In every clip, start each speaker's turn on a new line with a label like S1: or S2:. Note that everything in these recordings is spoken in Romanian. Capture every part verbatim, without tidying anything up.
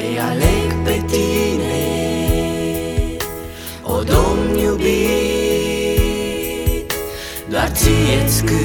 S1: Te aleg pe tine, o Domn iubit, doar ție-ți cânt,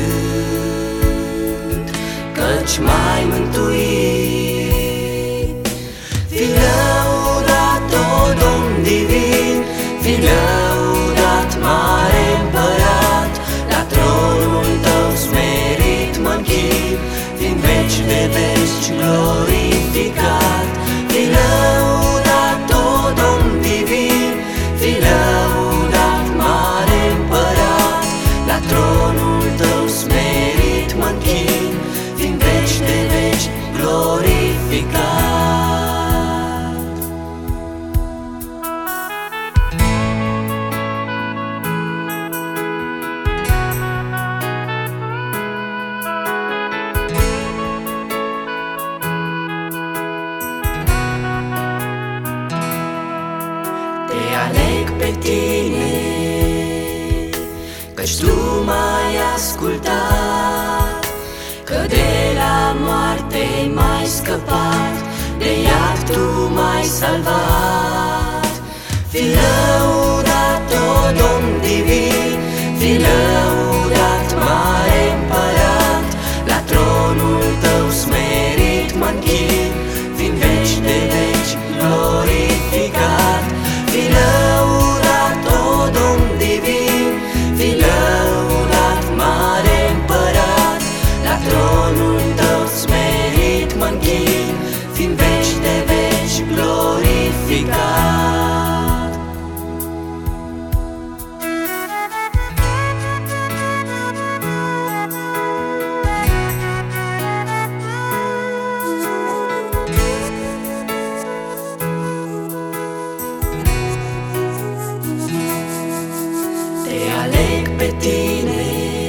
S1: căci m-ai mântuit. Fii lăudat, o Domn divin, fii lăudat, mare împărat, la tronul tău smerit mă-nchin, din veci de veci glorificat. Fii lăudat, o Domn divin, fii lăudat, mare împărat, la tronul tău smerit mă-nchin, din veci de veci glorificat. Te aleg pe tine, căci tu m-ai ascultat, că de la moarte m-ai scăpat, de iad tu m-ai salvat. Fii lăudat, o Domn divin, fii lăudat, mare împărat, la tronul tău smerit mă-nchin, din veci de veci glorificat. Fii lăudat, o Domn divin, fii lăudat, mare împărat, la tronul tău smerit mă-nchin, din veci de veci glorificat. Te aleg pe tine,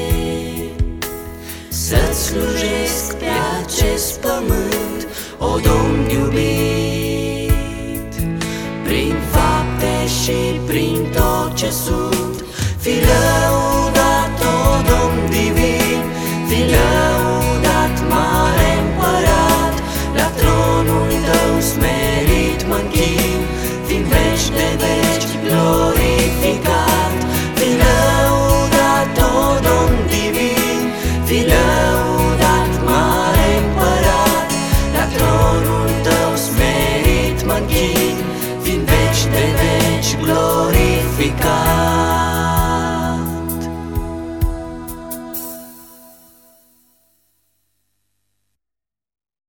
S1: să-ți slujesc pe acest pământ, o Domn iubit, prin fapte și prin tot ce sunt. Fii lăudat, o Domn divin, fii lăudat, mare împărat, la tronul tău smerit mă-nchin, din veci de veci glorificat. Fii lăudat, o Domn divin, fii lăudat, mare împărat, la tronul tău smerit mă-nchin, din veci de veci glorificat.